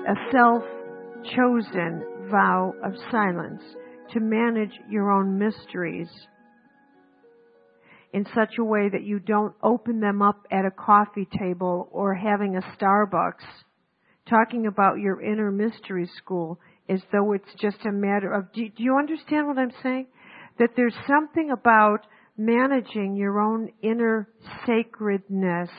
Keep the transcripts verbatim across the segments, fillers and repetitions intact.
a self-chosen vow of silence to manage your own mysteries in such a way that you don't open them up at a coffee table or having a Starbucks, talking about your inner mystery school as though it's just a matter of, do, do you understand what I'm saying? That there's something about managing your own inner sacredness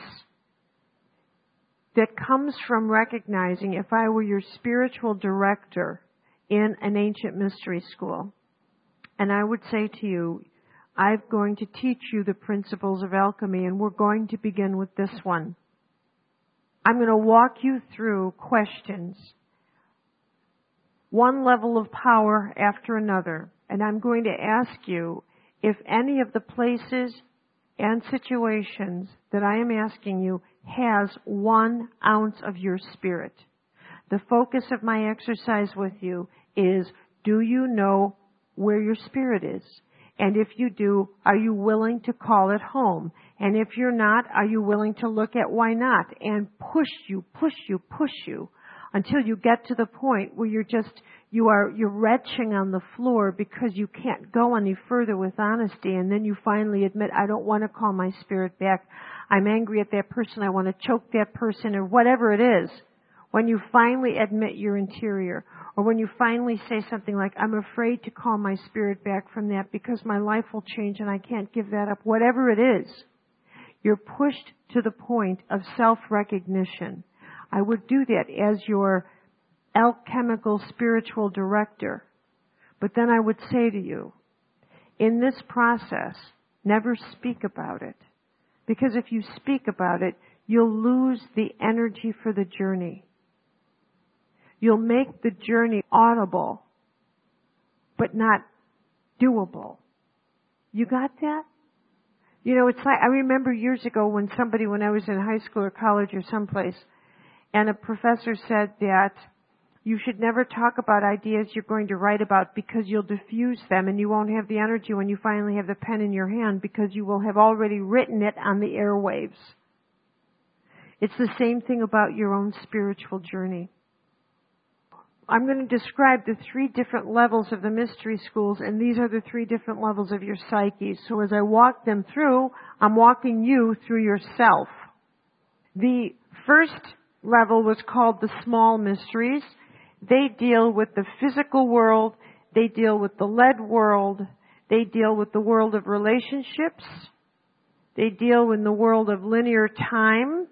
that comes from recognizing, if I were your spiritual director in an ancient mystery school, and I would say to you, I'm going to teach you the principles of alchemy, and we're going to begin with this one. I'm going to walk you through questions, one level of power after another, and I'm going to ask you if any of the places and situations that I am asking you has one ounce of your spirit. The focus of my exercise with you is, do you know where your spirit is? And if you do, are you willing to call it home? And if you're not, are you willing to look at why not? And push you, push you, push you until you get to the point where you're just, you are, you're retching on the floor because you can't go any further with honesty. And then you finally admit, I don't want to call my spirit back. I'm angry at that person. I want to choke that person, or whatever it is. When you finally admit your interior, or when you finally say something like, I'm afraid to call my spirit back from that because my life will change and I can't give that up, whatever it is, you're pushed to the point of self-recognition. I would do that as your alchemical spiritual director. But then I would say to you, in this process, never speak about it. Because if you speak about it, you'll lose the energy for the journey. You'll make the journey audible, but not doable. You got that? You know, it's like, I remember years ago when somebody, when I was in high school or college or someplace, and a professor said that you should never talk about ideas you're going to write about because you'll diffuse them and you won't have the energy when you finally have the pen in your hand because you will have already written it on the airwaves. It's the same thing about your own spiritual journey. I'm going to describe the three different levels of the mystery schools, and these are the three different levels of your psyche. So as I walk them through, I'm walking you through yourself. The first level was called the small mysteries. They deal with the physical world. They deal with the lead world. They deal with the world of relationships. They deal in the world of linear time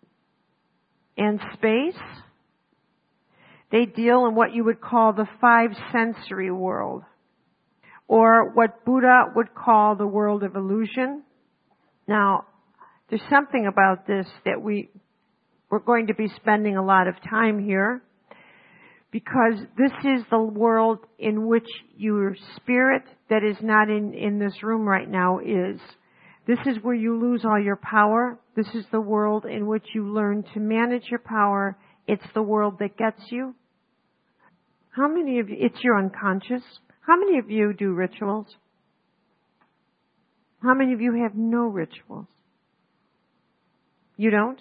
and space. They deal in what you would call the five sensory world, or what Buddha would call the world of illusion. Now, there's something about this that we, we're going to be spending a lot of time here, because this is the world in which your spirit that is not in, in this room right now is. This is where you lose all your power. This is the world in which you learn to manage your power. It's the world that gets you. How many of you, it's your unconscious. How many of you do rituals? How many of you have no rituals? You don't?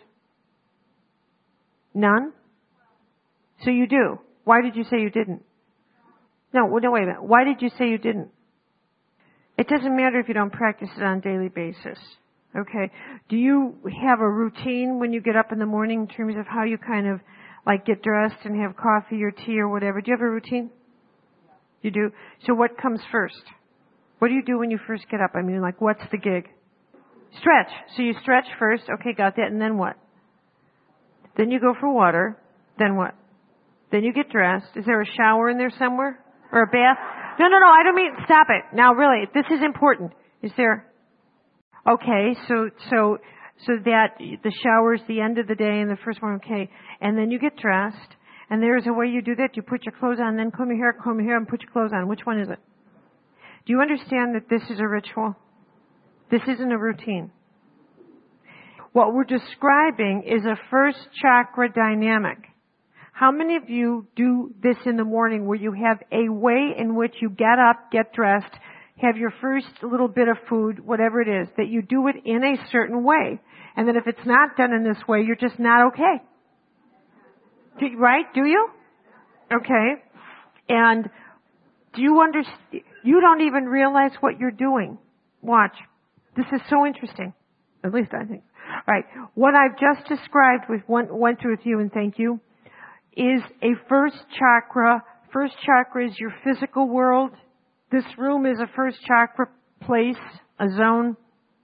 None? So you do. Why did you say you didn't? No, no, wait a minute. Why did you say you didn't? It doesn't matter if you don't practice it on a daily basis. Okay. Do you have a routine when you get up in the morning in terms of how you kind of like get dressed and have coffee or tea or whatever? Do you have a routine? You do? So what comes first? What do you do when you first get up? I mean, like, what's the gig? Stretch. So you stretch first. Okay, got that. And then what? Then you go for water. Then what? Then you get dressed. Is there a shower in there somewhere? Or a bath? No, no, no, I don't mean, stop it. Now really, this is important. Is there? Okay, so, so, so that the shower is the end of the day and the first one, okay. And then you get dressed, and there's a way you do that. You put your clothes on, then comb your hair, comb your hair, and put your clothes on. Which one is it? Do you understand that this is a ritual? This isn't a routine. What we're describing is a first chakra dynamic. How many of you do this in the morning where you have a way in which you get up, get dressed, have your first little bit of food, whatever it is, that you do it in a certain way, and that if it's not done in this way, you're just not okay? Do, right? Do you? Okay. And do you understand? You don't even realize what you're doing. Watch. This is so interesting. At least I think. All right. What I've just described with went, went through with you, and thank you, is a first chakra. First chakra is your physical world. This room is a first chakra place, a zone.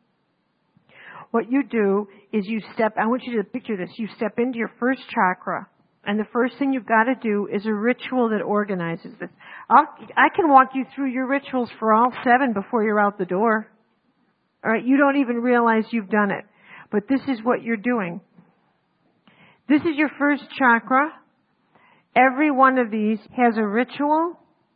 What you do is you step, I want you to picture this, you step into your first chakra, and the first thing you've got to do is a ritual that organizes this. I'll, I can walk you through your rituals for all seven before you're out the door. All right, you don't even realize you've done it. But this is what you're doing. This is your first chakra. Every one of these has a ritual,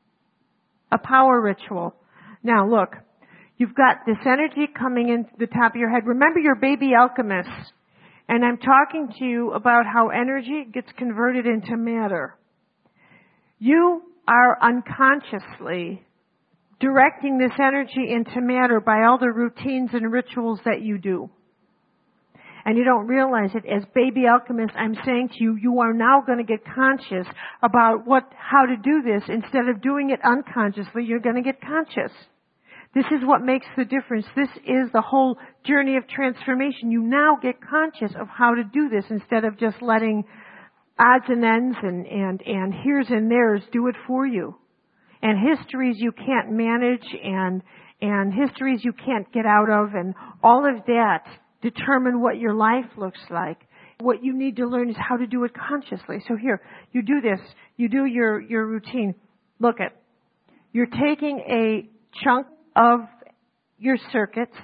a power ritual. Now look, you've got this energy coming into the top of your head. Remember your baby alchemist. And I'm talking to you about how energy gets converted into matter. You are unconsciously directing this energy into matter by all the routines and rituals that you do. And you don't realize it. As baby alchemist, I'm saying to you, you are now going to get conscious about what, how to do this. Instead of doing it unconsciously, you're going to get conscious. This is what makes the difference. This is the whole journey of transformation. You now get conscious of how to do this instead of just letting odds and ends and, and, and here's and there's do it for you. And histories you can't manage and, and histories you can't get out of, and all of that determine what your life looks like. What you need to learn is how to do it consciously. So here, you do this. You do your, your routine. Look at, you're taking a chunk of your circuits,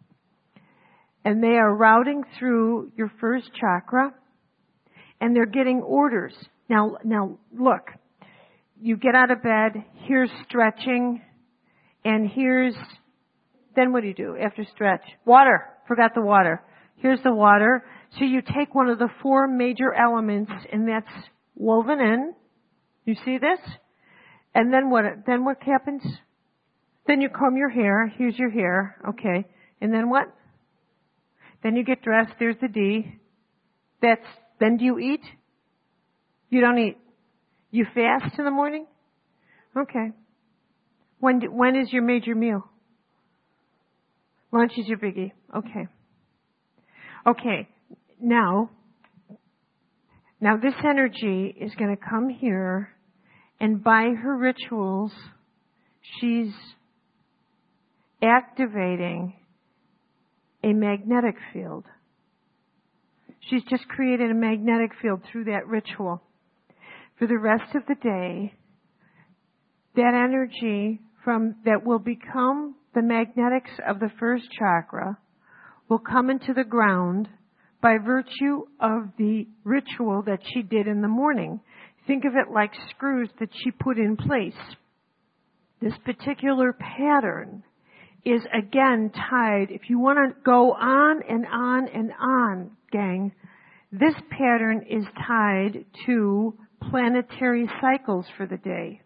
and they are routing through your first chakra, and they're getting orders. Now, now look, you get out of bed, here's stretching, and here's, then what do you do after stretch? Water. Forgot the water. Here's the water. So you take one of the four major elements, and that's woven in. You see this? And then what, then what happens? Then you comb your hair. Here's your hair. Okay. And then what? Then you get dressed. There's the D. That's, then do you eat? You don't eat. You fast in the morning? Okay. When, do, when is your major meal? Lunch is your biggie. Okay. Okay. Now, now this energy is going to come here, and by her rituals, she's activating a magnetic field. She's just created a magnetic field through that ritual. For the rest of the day, that energy from that will become the magnetics of the first chakra will come into the ground by virtue of the ritual that she did in the morning. Think of it like screws that she put in place. This particular pattern is again tied, if you want to go on and on and on, gang, this pattern is tied to planetary cycles for the day.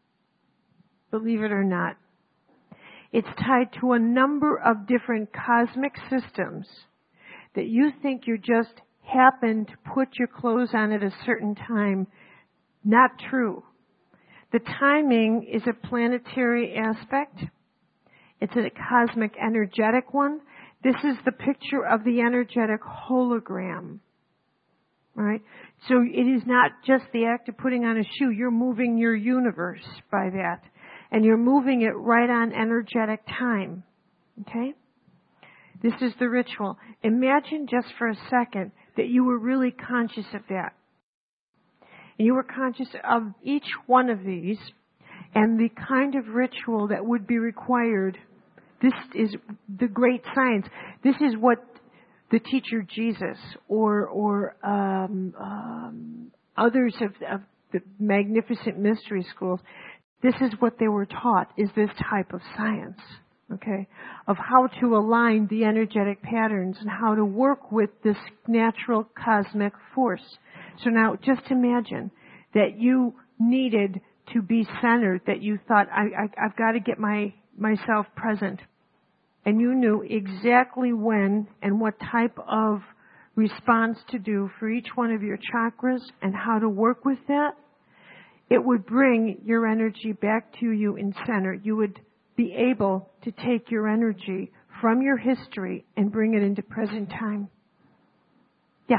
Believe it or not. It's tied to a number of different cosmic systems that you think you just happen to put your clothes on at a certain time. Not true. The timing is a planetary aspect. It's a cosmic energetic one. This is the picture of the energetic hologram. All right? So it is not just the act of putting on a shoe. You're moving your universe by that. And you're moving it right on energetic time. Okay? This is the ritual. Imagine just for a second that you were really conscious of that. And you were conscious of each one of these and the kind of ritual that would be required. This is the great science. This is what the teacher Jesus or or um, um, others of, of the magnificent mystery schools, this is what they were taught, is this type of science, okay, of how to align the energetic patterns and how to work with this natural cosmic force. So now just imagine that you needed to be centered, that you thought, I, I, I've got to get my myself present. And you knew exactly when and what type of response to do for each one of your chakras and how to work with that, it would bring your energy back to you in center. You would be able to take your energy from your history and bring it into present time. Yeah.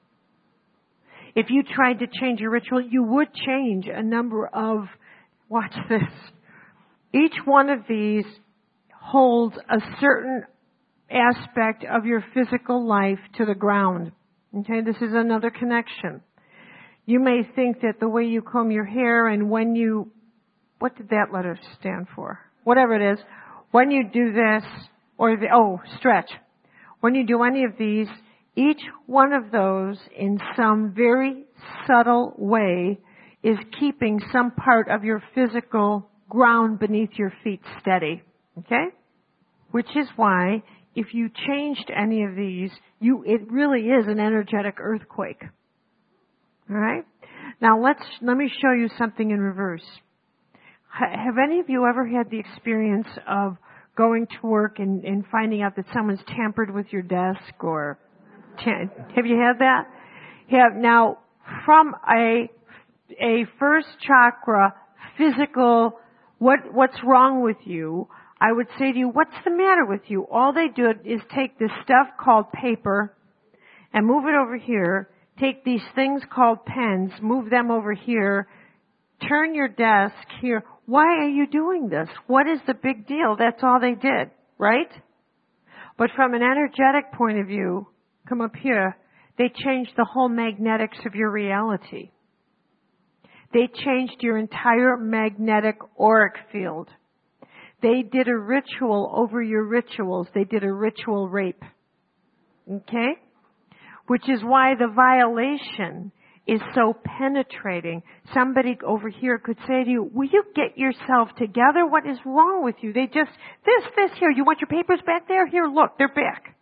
If you tried to change your ritual, you would change a number of, watch this. Each one of these holds a certain aspect of your physical life to the ground. Okay, this is another connection. You may think that the way you comb your hair and when you, what did that letter stand for? Whatever it is, when you do this, or the, oh, stretch. When you do any of these, each one of those in some very subtle way is keeping some part of your physical ground beneath your feet steady. Okay? Which is why if you changed any of these, you, it really is an energetic earthquake. Alright? Now let's, let me show you something in reverse. Have any of you ever had the experience of going to work and, and finding out that someone's tampered with your desk or, ta- have you had that? Have, now, from a, a first chakra, physical, what, what's wrong with you, I would say to you, what's the matter with you? All they do is take this stuff called paper and move it over here. Take these things called pens, move them over here. Turn your desk here. Why are you doing this? What is the big deal? That's all they did, right? But from an energetic point of view, come up here, they changed the whole magnetics of your reality. They changed your entire magnetic auric field. They did a ritual over your rituals. They did a ritual rape. Okay? Which is why the violation is so penetrating. Somebody over here could say to you, will you get yourself together? What is wrong with you? They just, this, this here, you want your papers back there? Here, look, they're back.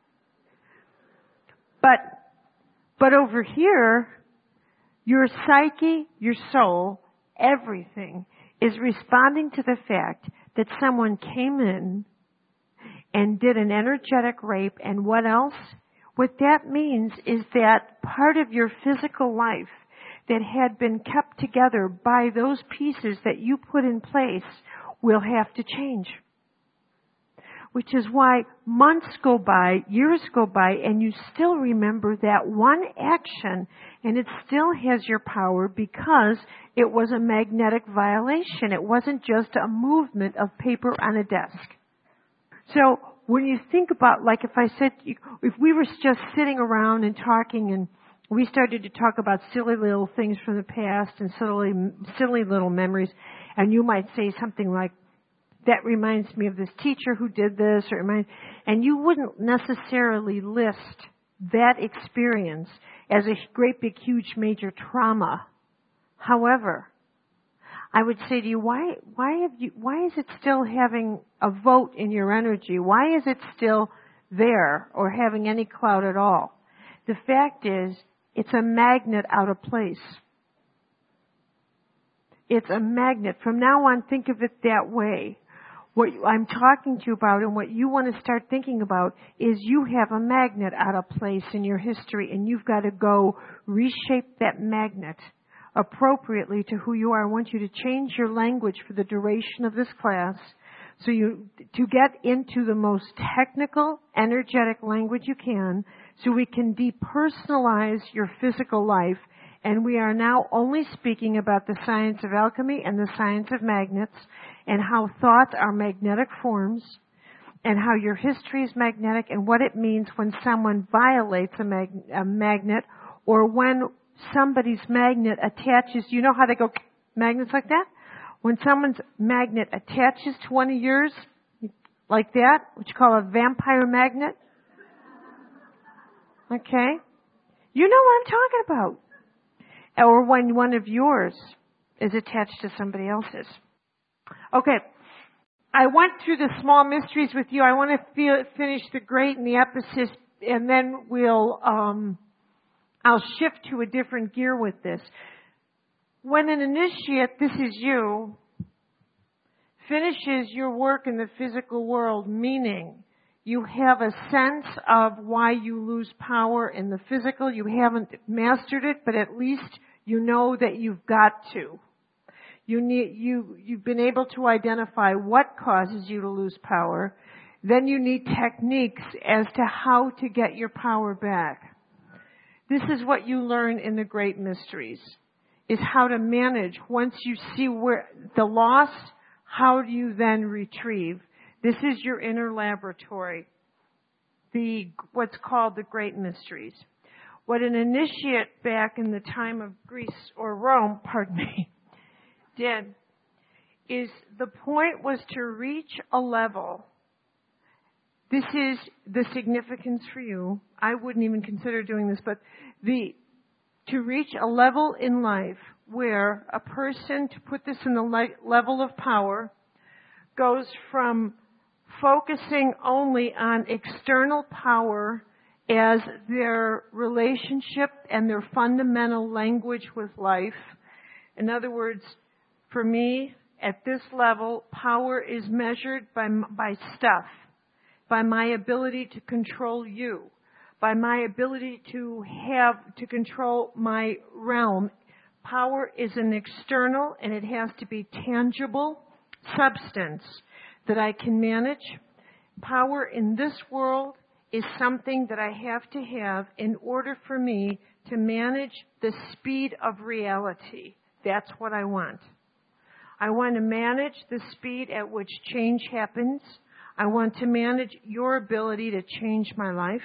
But, but over here, your psyche, your soul, everything is responding to the fact that someone came in and did an energetic rape, and what else? What that means is that part of your physical life that had been kept together by those pieces that you put in place will have to change. Which is why months go by, years go by, and you still remember that one action, and it still has your power because it was a magnetic violation. It wasn't just a movement of paper on a desk. So when you think about, like if I said, if we were just sitting around and talking and we started to talk about silly little things from the past and silly, silly little memories, and you might say something like, that reminds me of this teacher who did this, or remind, and you wouldn't necessarily list that experience as a great big huge major trauma. However, I would say to you, why, why have you, why is it still having a vote in your energy? Why is it still there or having any clout at all? The fact is, it's a magnet out of place. It's a magnet. From now on, think of it that way. What I'm talking to you about and what you want to start thinking about is you have a magnet out of place in your history, and you've got to go reshape that magnet appropriately to who you are. I want you to change your language for the duration of this class so you to get into the most technical, energetic language you can so we can depersonalize your physical life. And we are now only speaking about the science of alchemy and the science of magnets and how thoughts are magnetic forms and how your history is magnetic and what it means when someone violates a, mag- a magnet or when somebody's magnet attaches. You know how they go magnets like that? When someone's magnet attaches to one of yours, like that, which you call a vampire magnet. Okay? You know what I'm talking about. Or when one of yours is attached to somebody else's. Okay. I went through the small mysteries with you. I want to feel, finish the great and the epicist, and then we'll, um, I'll shift to a different gear with this. When an initiate, this is you, finishes your work in the physical world, meaning You have a sense of why you lose power in the physical. You haven't mastered it, but at least you know that you've got to. You need, you, you've been able to identify what causes you to lose power. Then you need techniques as to how to get your power back. This is what you learn in the Great Mysteries, is how to manage. Once you see where the loss, how do you then retrieve? This is your inner laboratory, the what's called the Great Mysteries. What an initiate back in the time of Greece or Rome, pardon me, did is the point was to reach a level. This is the significance for you. I wouldn't even consider doing this, but the to reach a level in life where a person, to put this in the le- level of power, goes from focusing only on external power as their relationship and their fundamental language with life. In other words, for me, at this level, power is measured by, by stuff, by my ability to control you, by my ability to have, to control my realm. Power is an external, and it has to be tangible substance that I can manage. Power in this world is something that I have to have in order for me to manage the speed of reality. That's what I want. I want to manage the speed at which change happens. I want to manage your ability to change my life.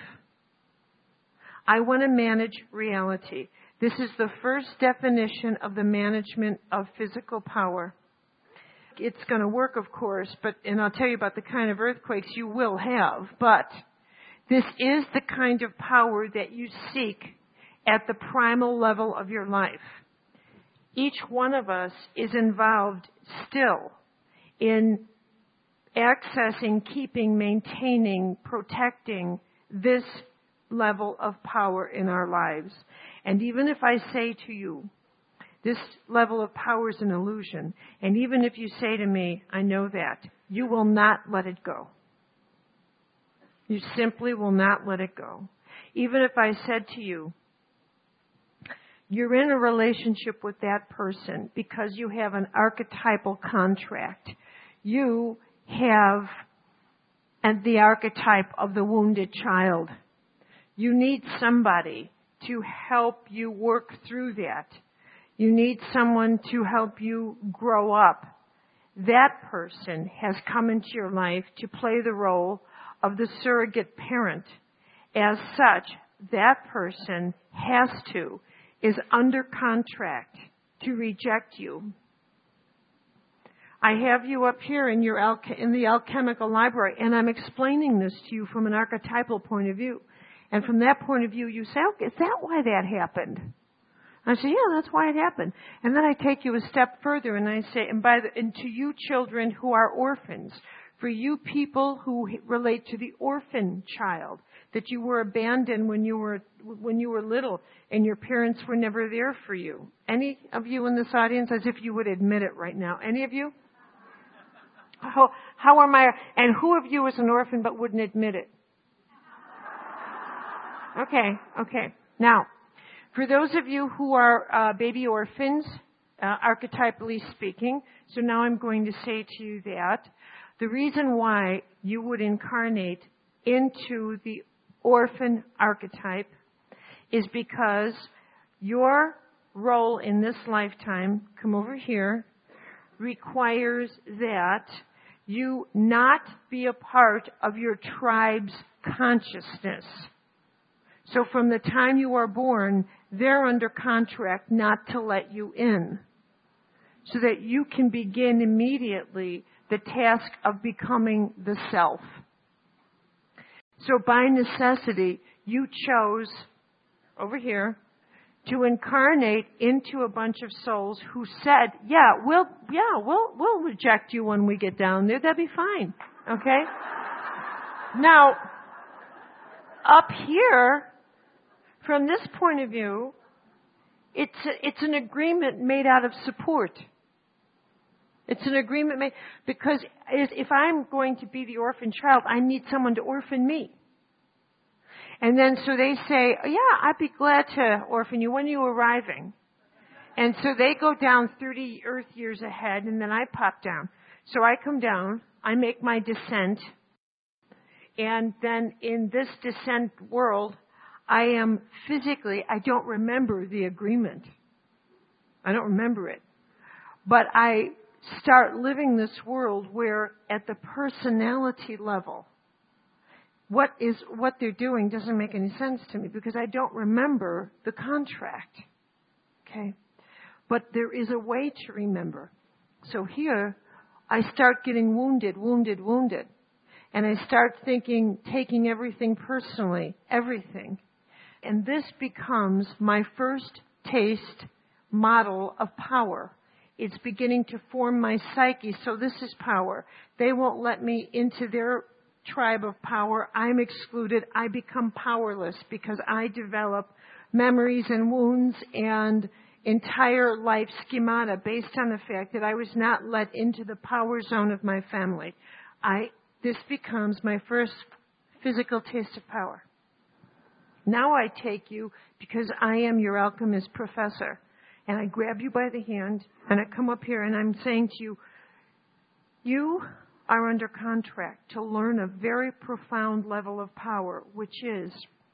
I want to manage reality. This is the first definition of the management of physical power. It's going to work, of course, but, and I'll tell you about the kind of earthquakes you will have, but this is the kind of power that you seek at the primal level of your life. Each one of us is involved still in accessing, keeping, maintaining, protecting this level of power in our lives. And even if I say to you, this level of power is an illusion, and even if you say to me, I know that, you will not let it go. You simply will not let it go. Even if I said to you, you're in a relationship with that person because you have an archetypal contract. You have and the archetype of the wounded child. You need somebody to help you work through that. You need someone to help you grow up. That person has come into your life to play the role of the surrogate parent. As such, that person has to, is under contract to reject you. I have you up here in your alch- in the alchemical library, and I'm explaining this to you from an archetypal point of view. And from that point of view, you say, okay, is that why that happened? I say, yeah, that's why it happened. And then I take you a step further, and I say, and by the, and to you children who are orphans, for you people who relate to the orphan child, that you were abandoned when you were when you were little, and your parents were never there for you. Any of you in this audience, as if you would admit it right now? Any of you? How, how am I? And who of you is an orphan but wouldn't admit it? Okay, okay. Now, for those of you who are uh, baby orphans, uh, archetypally speaking, so now I'm going to say to you that the reason why you would incarnate into the orphan archetype is because your role in this lifetime, come over here, requires that you not be a part of your tribe's consciousness. So from the time you are born, they're under contract not to let you in, so that you can begin immediately the task of becoming the self. So by necessity, you chose, over here, to incarnate into a bunch of souls who said, yeah, we'll, yeah, we'll, we'll reject you when we get down there. That'd be fine. Okay? Now, up here, from this point of view, it's a, it's an agreement made out of support. It's an agreement made because if I'm going to be the orphan child, I need someone to orphan me. And then so they say, oh, yeah, I'd be glad to orphan you. When are you arriving? And so they go down thirty Earth years ahead, and then I pop down. So I come down, I make my descent, and then in this descent world, I am physically, I don't remember the agreement. I don't remember it. But I start living this world where at the personality level, what is what they're doing doesn't make any sense to me because I don't remember the contract. Okay? But there is a way to remember. So here, I start getting wounded, wounded, wounded. And I start thinking, taking everything personally, everything. And this becomes my first taste model of power. It's beginning to form my psyche. So this is power. They won't let me into their tribe of power. I'm excluded. I become powerless because I develop memories and wounds and entire life schemata based on the fact that I was not let into the power zone of my family. I, this becomes my first physical taste of power. Now I take you because I am your alchemist professor. And I grab you by the hand and I come up here and I'm saying to you, you are under contract to learn a very profound level of power, which is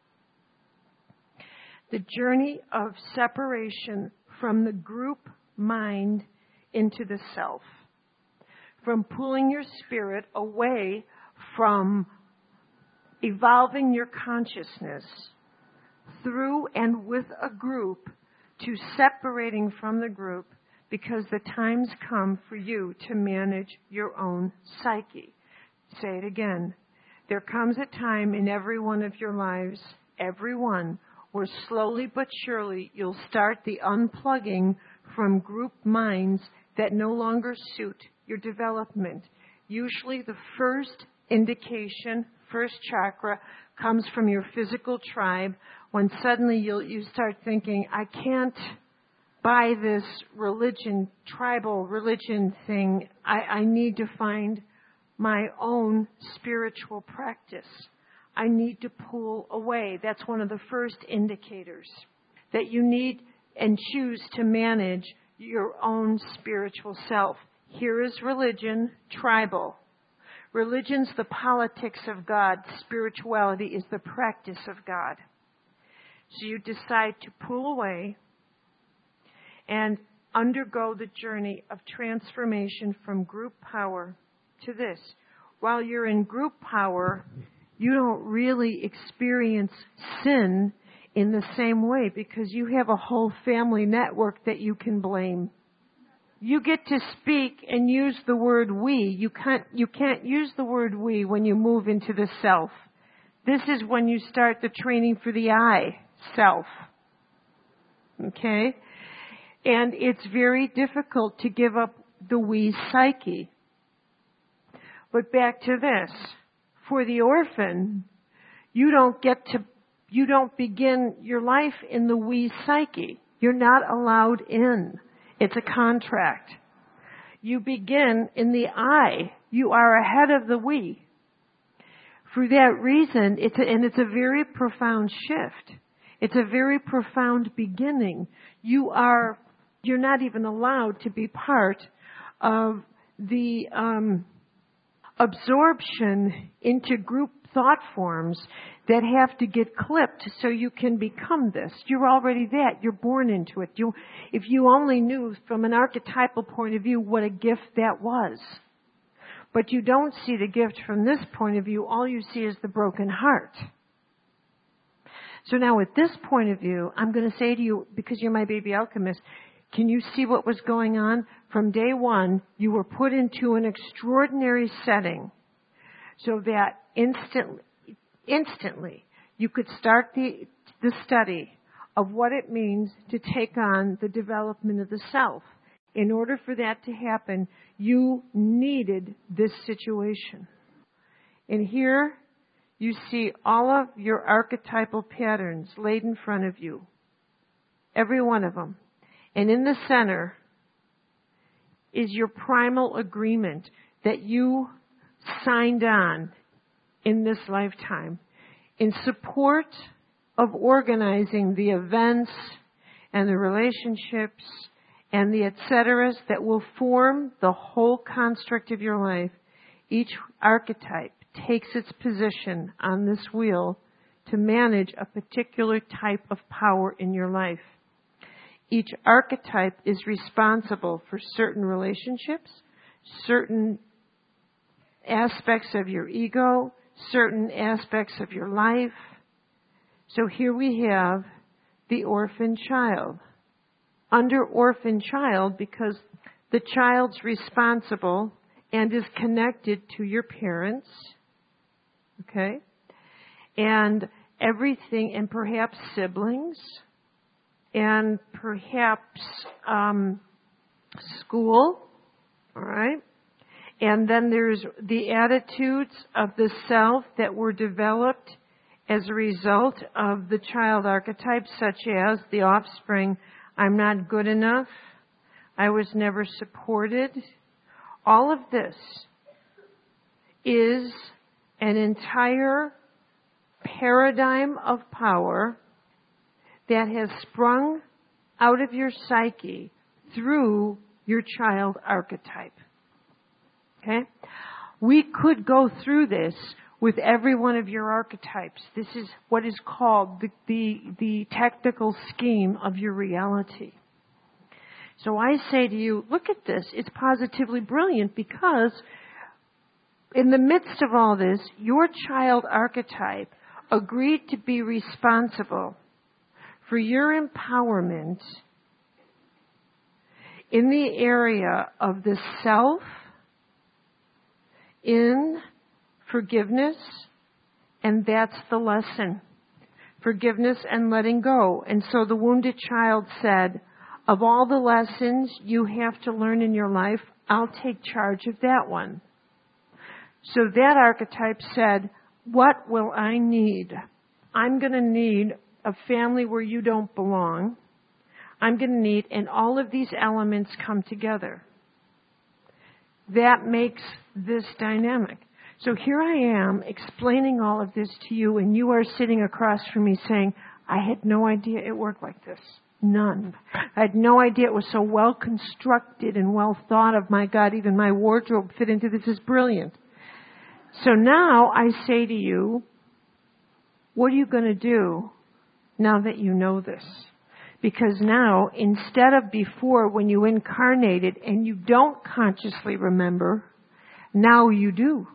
the journey of separation from the group mind into the self. From pulling your spirit away from evolving your consciousness through and with a group to separating from the group because the time's come for you to manage your own psyche. Say it again. There comes a time in every one of your lives, every one, where slowly but surely you'll start the unplugging from group minds that no longer suit your development. Usually the first indication, first chakra, comes from your physical tribe when suddenly you'll, you start thinking, I can't buy this religion, tribal religion thing. I, I need to find my own spiritual practice. I need to pull away. That's one of the first indicators that you need and choose to manage your own spiritual self. Here is religion, tribal. Religion's the politics of God. Spirituality is the practice of God. So you decide to pull away and undergo the journey of transformation from group power to this. While you're in group power, you don't really experience sin in the same way because you have a whole family network that you can blame. You get to speak and use the word we. You can't, you can't use the word we when you move into the self. This is when you start the training for the I, self. Okay? And it's very difficult to give up the we psyche. But back to this. For the orphan, you don't get to, you don't begin your life in the we psyche. You're not allowed in. It's a contract. You begin in the I. You are ahead of the we. For that reason, it's a, and it's a very profound shift. It's a very profound beginning. You are, you're not even allowed to be part of the um, absorption into group thought forms that have to get clipped so you can become this. You're already that. You're born into it. You, if you only knew from an archetypal point of view what a gift that was. But you don't see the gift from this point of view. All you see is the broken heart. So now at this point of view, I'm going to say to you, because you're my baby alchemist, can you see what was going on? From day one, you were put into an extraordinary setting so that instantly, instantly you could start the, the study of what it means to take on the development of the self. In order for that to happen, you needed this situation. And here you see all of your archetypal patterns laid in front of you. Every one of them. And in the center, is your primal agreement that you signed on in this lifetime in support of organizing the events and the relationships and the et ceteras that will form the whole construct of your life. Each archetype takes its position on this wheel to manage a particular type of power in your life. Each archetype is responsible for certain relationships, certain aspects of your ego, certain aspects of your life. So here we have the orphan child. Under orphan child, because the child's responsible and is connected to your parents, okay, and everything, and perhaps siblings, and perhaps um, school, all right? And then there's the attitudes of the self that were developed as a result of the child archetype, such as the offspring, I'm not good enough, I was never supported. All of this is an entire paradigm of power that has sprung out of your psyche through your child archetype. Okay? We could go through this with every one of your archetypes. This is what is called the, the, the technical scheme of your reality. So I say to you, look at this. It's positively brilliant because in the midst of all this, your child archetype agreed to be responsible for your empowerment in the area of the self, in forgiveness, and that's the lesson. Forgiveness and letting go. And so the wounded child said, of all the lessons you have to learn in your life, I'll take charge of that one. So that archetype said, what will I need? I'm going to need a family where you don't belong. I'm going to need, and all of these elements come together. That makes this dynamic. So here I am explaining all of this to you, and you are sitting across from me saying, I had no idea it worked like this. None. I had no idea it was so well constructed and well thought of. My God, even my wardrobe fit into this. Is brilliant. So now I say to you, what are you going to do now that you know this? Because now, instead of before when you incarnated and you don't consciously remember, now you do.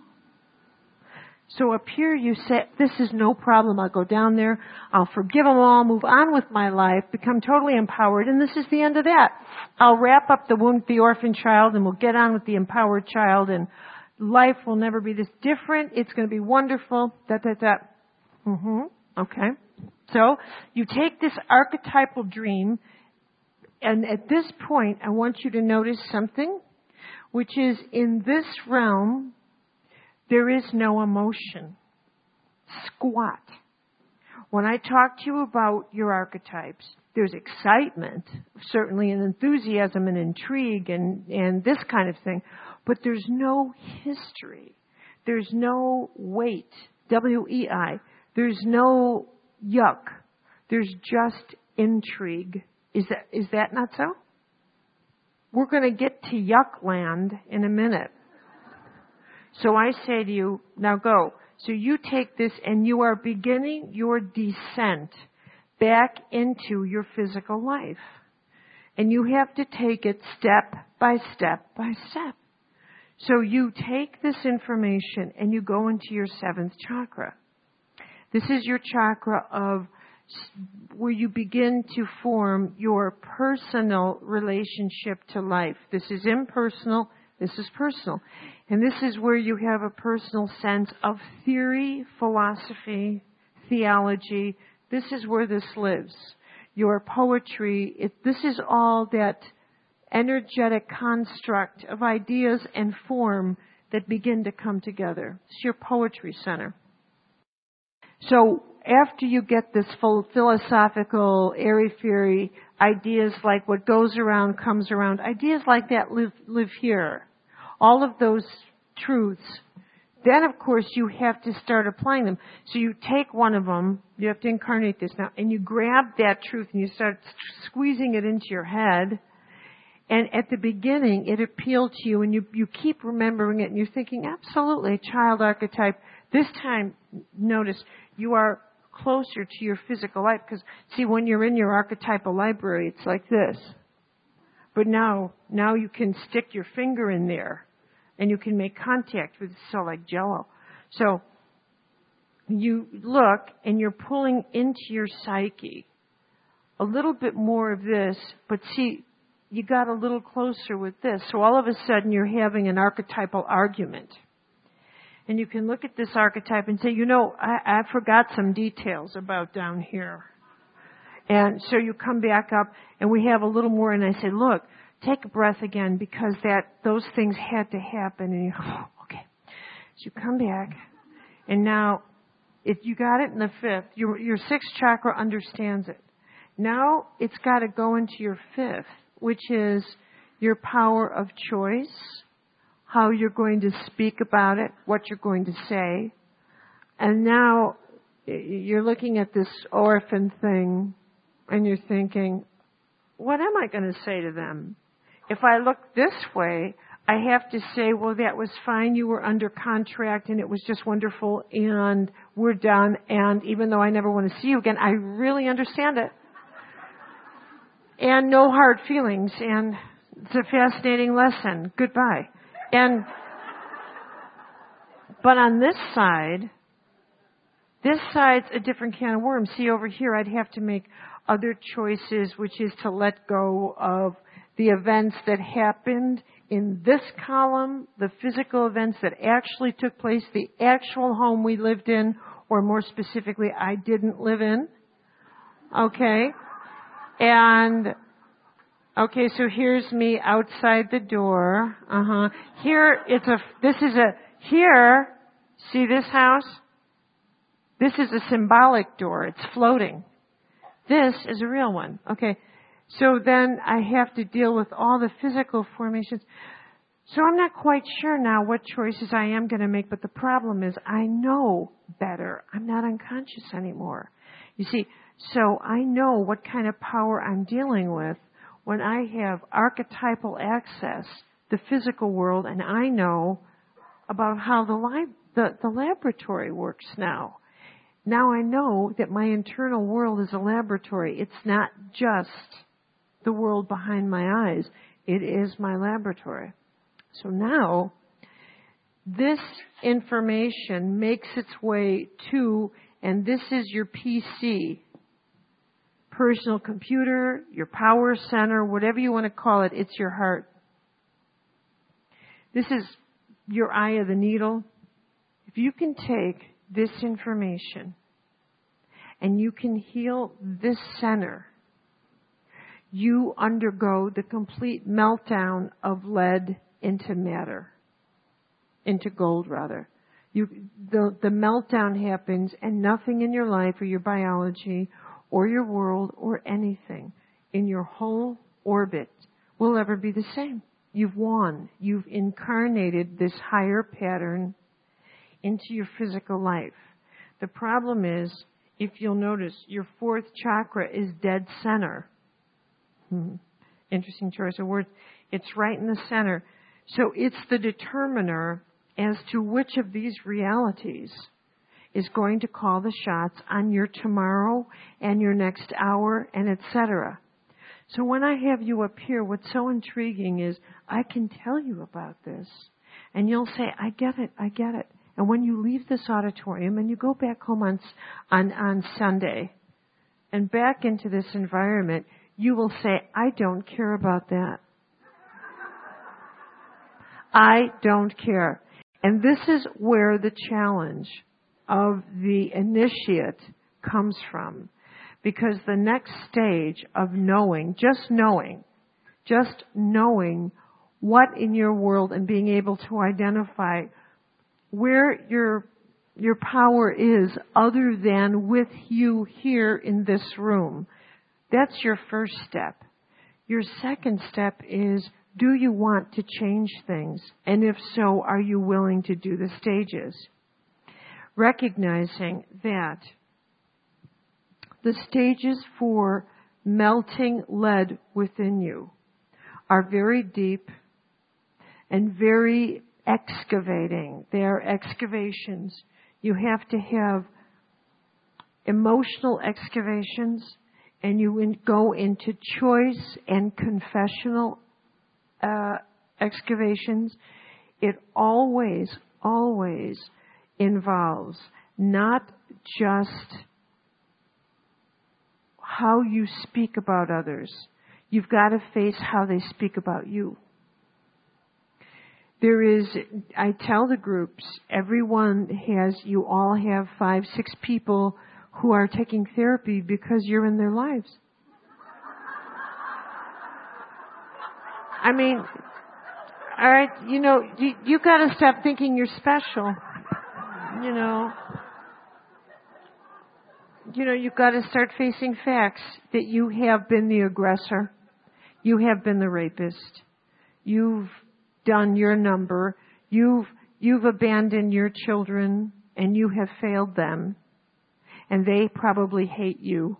So up here you say, this is no problem. I'll go down there. I'll forgive them all, move on with my life, become totally empowered. And this is the end of that. I'll wrap up the wound, the orphan child, and we'll get on with the empowered child. And life will never be this different. It's going to be wonderful. That, that, that. Mm-hmm. Okay. So you take this archetypal dream, and at this point, I want you to notice something, which is in this realm, there is no emotion. Squat. When I talk to you about your archetypes, there's excitement, certainly, and enthusiasm and intrigue and, and this kind of thing, but there's no history. There's no weight, W E I. There's no yuck. There's just intrigue. Is that, is that not so? We're going to get to yuck land in a minute. So I say to you, now go. So you take this and you are beginning your descent back into your physical life. And you have to take it step by step by step. So you take this information and you go into your seventh chakra. This is your chakra of where you begin to form your personal relationship to life. This is impersonal. This is personal. And this is where you have a personal sense of theory, philosophy, theology. This is where this lives. Your poetry, it, this is all that energetic construct of ideas and form that begin to come together. It's your poetry center. So after you get this full philosophical, airy-fairy ideas like what goes around comes around, ideas like that live, live here. All of those truths. Then, of course, you have to start applying them. So you take one of them, you have to incarnate this now, and you grab that truth and you start squeezing it into your head. And at the beginning, it appealed to you, and you, you keep remembering it, and you're thinking, absolutely, a child archetype. This time, notice, you are closer to your physical life. Because, see, when you're in your archetypal library, it's like this. But now, now you can stick your finger in there, and you can make contact with it, so like Jell-O. So, you look, and you're pulling into your psyche a little bit more of this, but see, you got a little closer with this. So all of a sudden you're having an archetypal argument. And you can look at this archetype and say, you know, I, I forgot some details about down here. And so you come back up and we have a little more, and I say, look, take a breath again, because that those things had to happen. And you go, oh, okay. So you come back, and now if you got it in the fifth, your, your sixth chakra understands it. Now it's got to go into your fifth, which is your power of choice, how you're going to speak about it, what you're going to say. And now you're looking at this orphan thing, and you're thinking, what am I going to say to them? If I look this way, I have to say, well, that was fine. You were under contract, and it was just wonderful, and we're done. And even though I never want to see you again, I really understand it. And no hard feelings, and it's a fascinating lesson. Goodbye. And, but on this side, this side's a different can of worms. See, over here, I'd have to make other choices, which is to let go of the events that happened in this column, the physical events that actually took place, the actual home we lived in, or more specifically, I didn't live in. Okay? And, okay, so here's me outside the door. Uh-huh. Here, it's a, this is a, here, see this house? This is a symbolic door. It's floating. This is a real one. Okay. So then I have to deal with all the physical formations. So I'm not quite sure now what choices I am going to make, but the problem is I know better. I'm not unconscious anymore. You see, so I know what kind of power I'm dealing with when I have archetypal access, the physical world, and I know about how the, lab, the, the laboratory works now. Now I know that my internal world is a laboratory. It's not just the world behind my eyes. It is my laboratory. So now, this information makes its way to, and this is your P C, personal computer, your power center, whatever you want to call it, it's your heart. This is your eye of the needle. If you can take this information and you can heal this center, you undergo the complete meltdown of lead into matter, into gold rather. You, the, the meltdown happens, and nothing in your life or your biology or your world or anything in your whole orbit will ever be the same. You've won. You've incarnated this higher pattern into your physical life. The problem is, if you'll notice, your fourth chakra is dead center. Hmm. Interesting choice of words. It's right in the center. So it's the determiner as to which of these realities is going to call the shots on your tomorrow and your next hour and et cetera. So when I have you up here, what's so intriguing is I can tell you about this, and you'll say, I get it, I get it. And when you leave this auditorium and you go back home on, on, on Sunday and back into this environment, you will say, I don't care about that. I don't care. And this is where the challenge of the initiate comes from. Because the next stage of knowing, just knowing, just knowing what in your world and being able to identify where your your power is other than with you here in this room. That's your first step. Your second step is, do you want to change things? And if so, are you willing to do the stages? Recognizing that the stages for melting lead within you are very deep and very excavating. They are excavations. You have to have emotional excavations, and you in, go into choice and confessional uh, excavations. It always, always involves not just how you speak about others. You've got to face how they speak about you. There is, I tell the groups, everyone has, you all have five, six people who are taking therapy because you're in their lives. I mean, all right, you know, you, you got to stop thinking you're special. You know, you know, you've got to start facing facts that you have been the aggressor. You have been the rapist. You've done your number. You've, you've abandoned your children and you have failed them. And they probably hate you.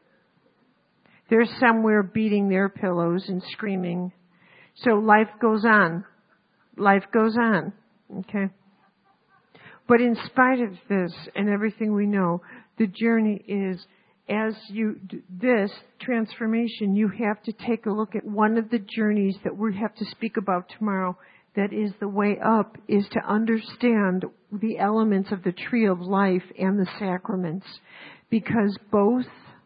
They're somewhere beating their pillows and screaming. So life goes on. Life goes on. Okay? But in spite of this and everything we know, the journey is, as you, this transformation, you have to take a look at one of the journeys that we have to speak about tomorrow. That is the way up, is to understand the elements of the tree of life and the sacraments. Because both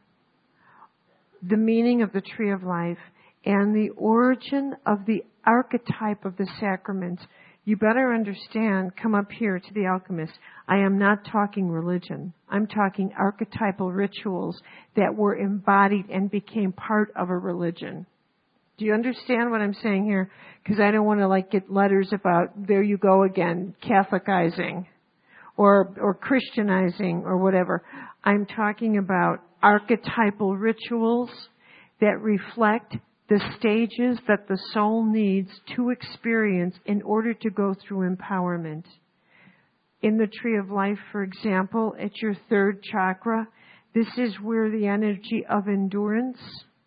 the meaning of the tree of life and the origin of the archetype of the sacraments, you better understand, come up here to the alchemist. I am not talking religion. I'm talking archetypal rituals that were embodied and became part of a religion. Do you understand what I'm saying here? Because I don't want to like get letters about, there you go again, Catholicizing or, or Christianizing or whatever. I'm talking about archetypal rituals that reflect the stages that the soul needs to experience in order to go through empowerment. In the tree of life, for example, at your third chakra, this is where the energy of endurance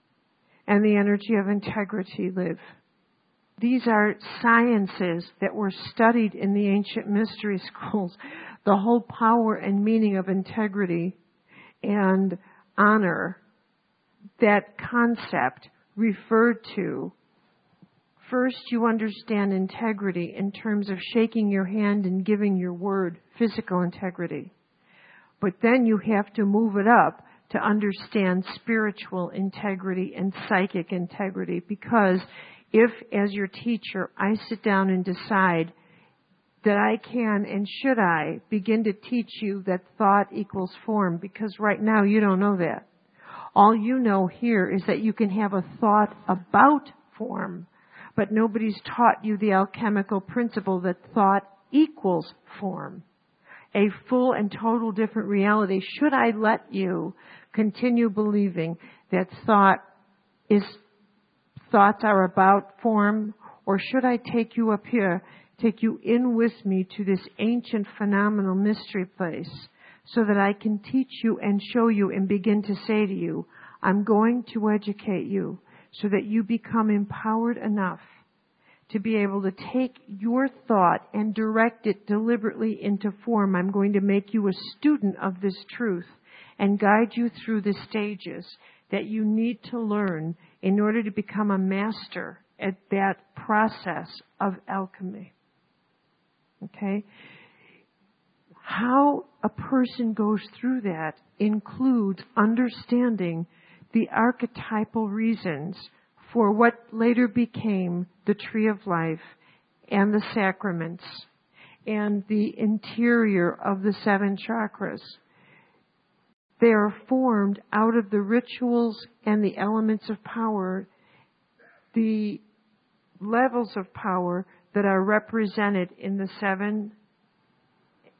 and the energy of integrity live. These are sciences that were studied in the ancient mystery schools. The whole power and meaning of integrity and honor, that concept referred to, first you understand integrity in terms of shaking your hand and giving your word, physical integrity. But then you have to move it up to understand spiritual integrity and psychic integrity, because if, as your teacher, I sit down and decide that I can and should I begin to teach you that thought equals form, because right now you don't know that. All you know here is that you can have a thought about form, but nobody's taught you the alchemical principle that thought equals form. A full and total different reality. Should I let you continue believing that thought is, thoughts are about form, or should I take you up here, take you in with me to this ancient phenomenal mystery place, so that I can teach you and show you and begin to say to you, I'm going to educate you so that you become empowered enough to be able to take your thought and direct it deliberately into form. I'm going to make you a student of this truth and guide you through the stages that you need to learn in order to become a master at that process of alchemy. Okay? How a person goes through that includes understanding the archetypal reasons for what later became the tree of life and the sacraments and the interior of the seven chakras. They are formed out of the rituals and the elements of power, the levels of power that are represented in the seven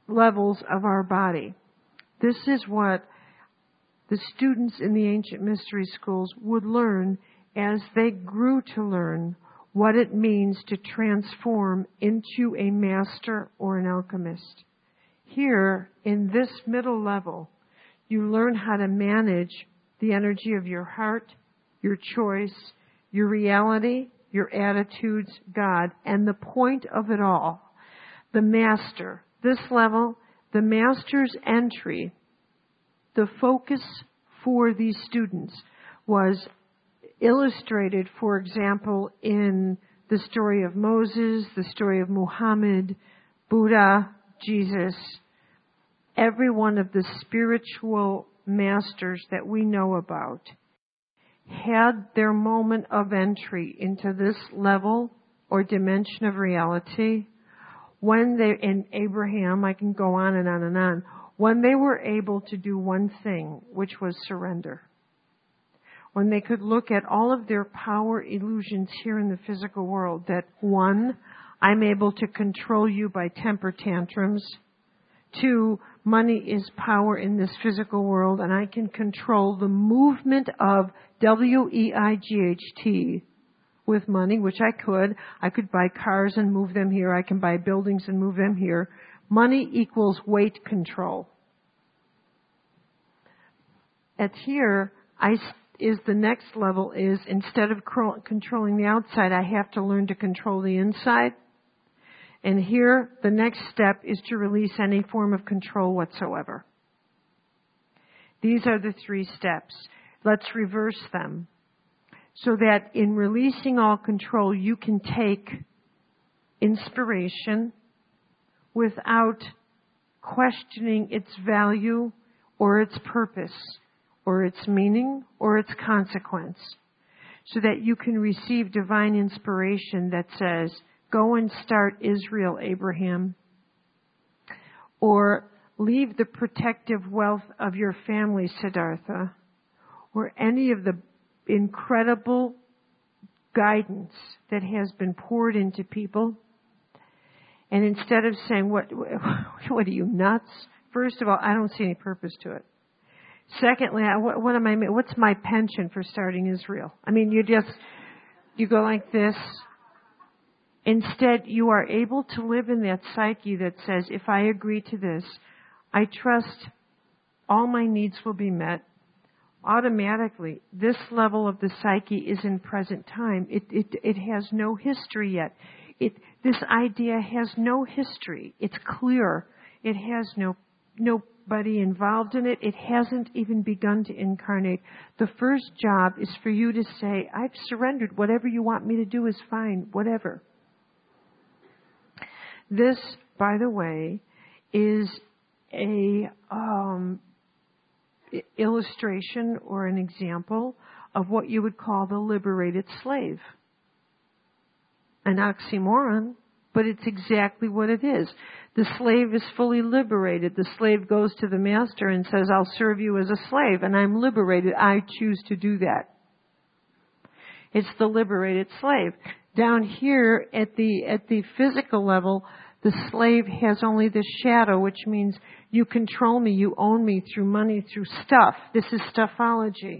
levels of our body. This is what the students in the ancient mystery schools would learn as they grew to learn what it means to transform into a master or an alchemist. Here, in this middle level, you learn how to manage the energy of your heart, your choice, your reality, your attitudes, God, and the point of it all, the master. This level, the master's entry, the focus for these students was illustrated, for example, in the story of Moses, the story of Muhammad, Buddha, Jesus. Every one of the spiritual masters that we know about had their moment of entry into this level or dimension of reality when they, in Abraham, I can go on and on and on, when they were able to do one thing, which was surrender. When they could look at all of their power illusions here in the physical world, that one, I'm able to control you by temper tantrums. Two, money is power in this physical world, and I can control the movement of W E I G H T with money, which I could. I could buy cars and move them here. I can buy buildings and move them here. Money equals weight control. At here, I is the next level is instead of controlling the outside, I have to learn to control the inside. And here, the next step is to release any form of control whatsoever. These are the three steps. Let's reverse them so that in releasing all control, you can take inspiration without questioning its value or its purpose or its meaning or its consequence, so that you can receive divine inspiration that says, go and start Israel, Abraham, or leave the protective wealth of your family, Siddhartha, or any of the incredible guidance that has been poured into people. And instead of saying, what, what are you, nuts? First of all, I don't see any purpose to it. Secondly, I, what, what am I, what's my pension for starting Israel? I mean, you just, you go like this. Instead, you are able to live in that psyche that says, if I agree to this, I trust all my needs will be met. Automatically, this level of the psyche is in present time. It, it, it has no history yet. It, this idea has no history. It's clear. It has no, nobody involved in it. It hasn't even begun to incarnate. The first job is for you to say, I've surrendered. Whatever you want me to do is fine. Whatever. This, by the way, is a um, illustration or an example of what you would call the liberated slave. An oxymoron, but it's exactly what it is. The slave is fully liberated. The slave goes to the master and says, I'll serve you as a slave, and I'm liberated. I choose to do that. It's the liberated slave. Down here at the at the physical level, the slave has only the shadow, which means you control me, you own me through money, through stuff. This is stuffology.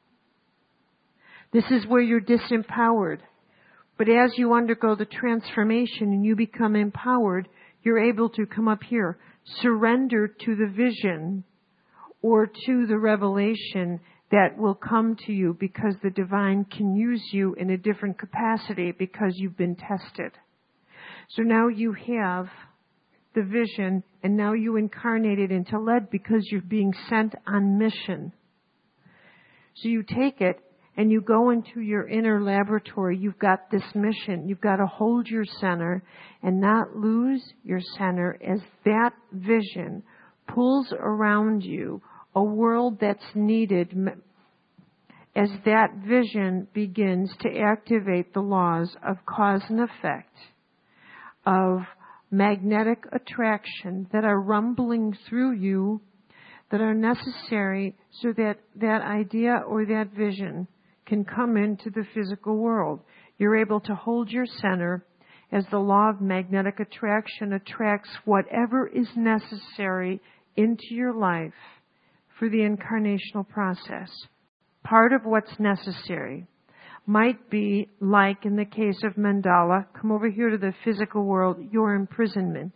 This is where you're disempowered. But as you undergo the transformation and you become empowered, you're able to come up here, surrender to the vision or to the revelation that will come to you, because the divine can use you in a different capacity because you've been tested. So now you have the vision, and now you incarnate it into lead because you're being sent on mission. So you take it and you go into your inner laboratory. You've got this mission. You've got to hold your center and not lose your center as that vision pulls around you a world that's needed, as that vision begins to activate the laws of cause and effect, of magnetic attraction that are rumbling through you, that are necessary so that that idea or that vision can come into the physical world. You're able to hold your center, as the law of magnetic attraction attracts whatever is necessary into your life for the incarnational process. Part of what's necessary might be, like in the case of Mandala, come over here to the physical world, your imprisonment.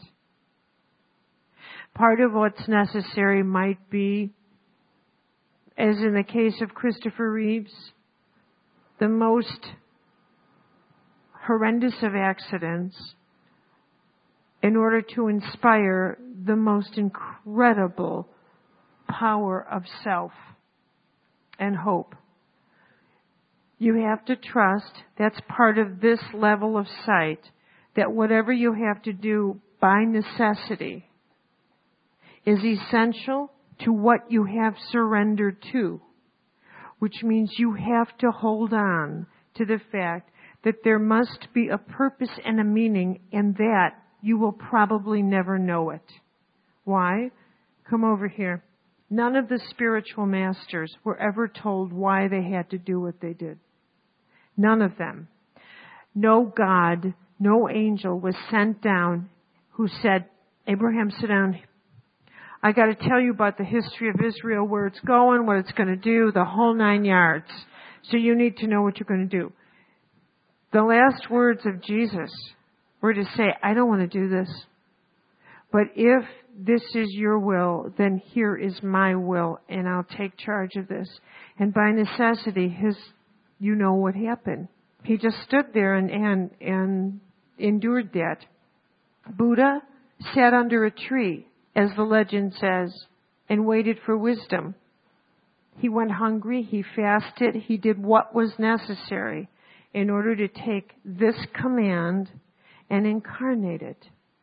Part of what's necessary might be, as in the case of Christopher Reeves, the most horrendous of accidents in order to inspire the most incredible power of self and hope. You have to trust, that's part of this level of sight, that whatever you have to do by necessity is essential to what you have surrendered to, which means you have to hold on to the fact that there must be a purpose and a meaning, and that you will probably never know it. Why? Come over here. None of the spiritual masters were ever told why they had to do what they did. None of them. No God, no angel was sent down who said, Abraham, sit down. I got to tell you about the history of Israel, where it's going, what it's going to do, the whole nine yards. So you need to know what you're going to do. The last words of Jesus were to say, I don't want to do this. But if this is your will, then here is my will, and I'll take charge of this. And by necessity, his, you know what happened. He just stood there and, and, and endured that. Buddha sat under a tree, as the legend says, and waited for wisdom. He went hungry, he fasted, he did what was necessary in order to take this command and incarnate it.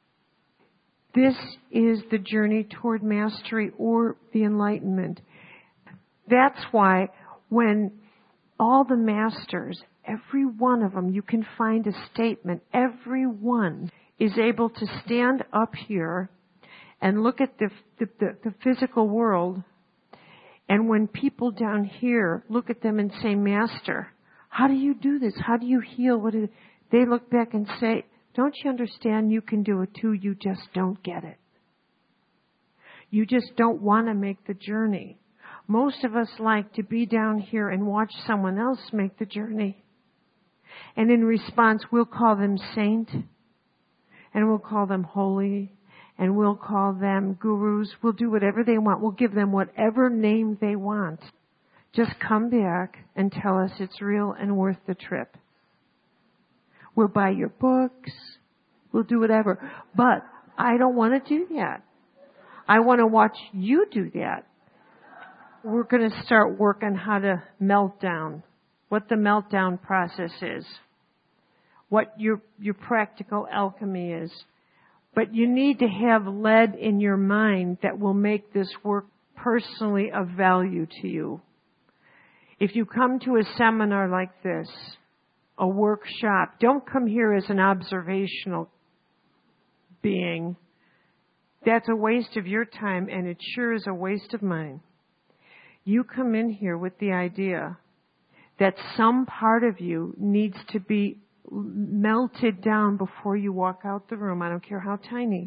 This is the journey toward mastery or the enlightenment. That's why when all the masters, every one of them, you can find a statement, every one is able to stand up here and look at the, the, the, the physical world, and when people down here look at them and say, Master, how do you do this? How do you heal? What is it? They look back and say, don't you understand you can do it too? You just don't get it. You just don't want to make the journey. Most of us like to be down here and watch someone else make the journey. And in response, we'll call them saint, and we'll call them holy, and we'll call them gurus. We'll do whatever they want. We'll give them whatever name they want. Just come back and tell us it's real and worth the trip. We'll buy your books. We'll do whatever. But I don't want to do that. I want to watch you do that. We're going to start working how to melt down, what the meltdown process is, what your your practical alchemy is. But you need to have lead in your mind that will make this work personally of value to you. If you come to a seminar like this, a workshop, don't come here as an observational being. That's a waste of your time, and it sure is a waste of mine. You come in here with the idea that some part of you needs to be melted down before you walk out the room. I don't care how tiny.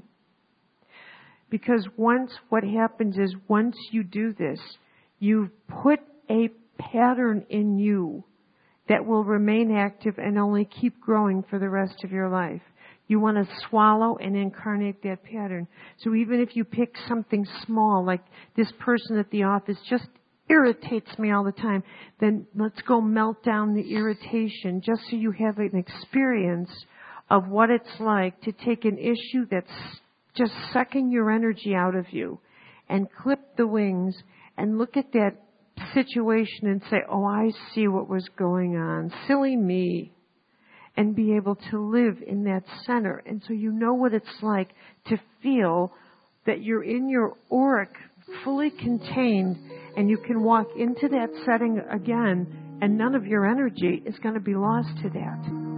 Because once, what happens is once you do this, you've put a pattern in you that will remain active and only keep growing for the rest of your life. You want to swallow and incarnate that pattern. So even if you pick something small, like this person at the office just irritates me all the time, then let's go melt down the irritation just so you have an experience of what it's like to take an issue that's just sucking your energy out of you and clip the wings and look at that situation and say, oh, I see what was going on. Silly me. And be able to live in that center. And so you know what it's like to feel that you're in your auric, fully contained, and you can walk into that setting again, and none of your energy is going to be lost to that.